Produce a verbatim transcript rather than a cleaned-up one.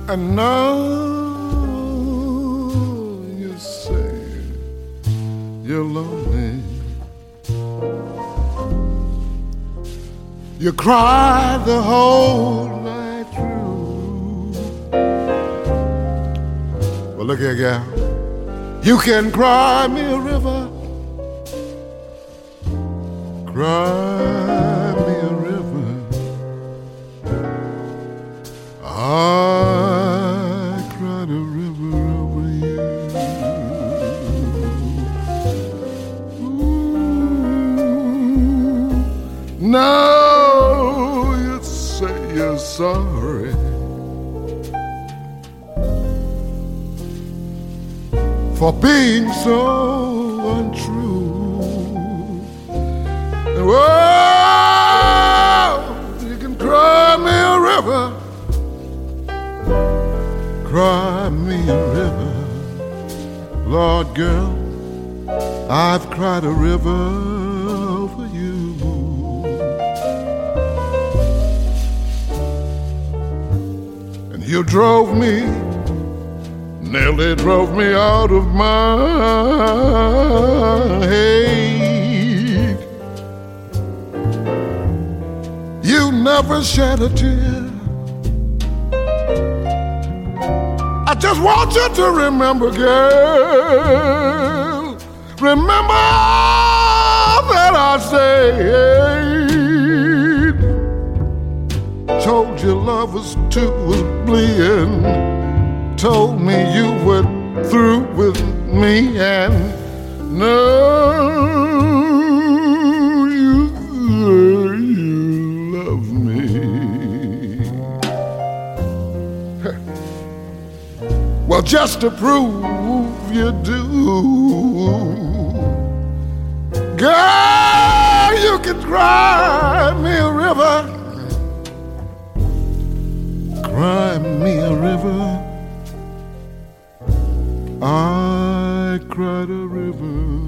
And now you say you're lonely. You cry the whole night through. Well, look here, gal. You can cry me a river. Cry me a river. I cried a river over you. Ooh. Now you say you're sorry for being so untrue. Well, you can cry me a river. Cry me a river. Lord, girl, I've cried a river for you. And you drove me, nearly drove me out of my head. You never shed a tear. I just want you to remember, girl, remember that I said, told you love was too was bleeding, told me you were through with me, and now you, you love me. Well, just to prove you do, girl, you can cry me a river. Cry me a river. I cried a river.